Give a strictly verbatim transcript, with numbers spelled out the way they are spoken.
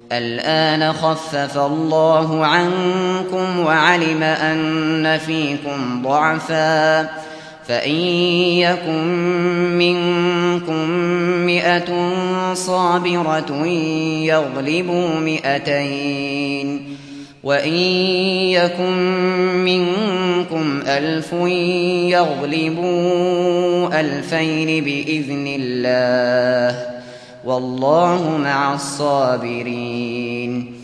الآن خفف الله عنكم وعلم أن فيكم ضعفا فإن يكن منكم مئة صابرة يغلبوا مئتين وإن يكن منكم ألف يغلبوا ألفين بإذن الله والله مع الصابرين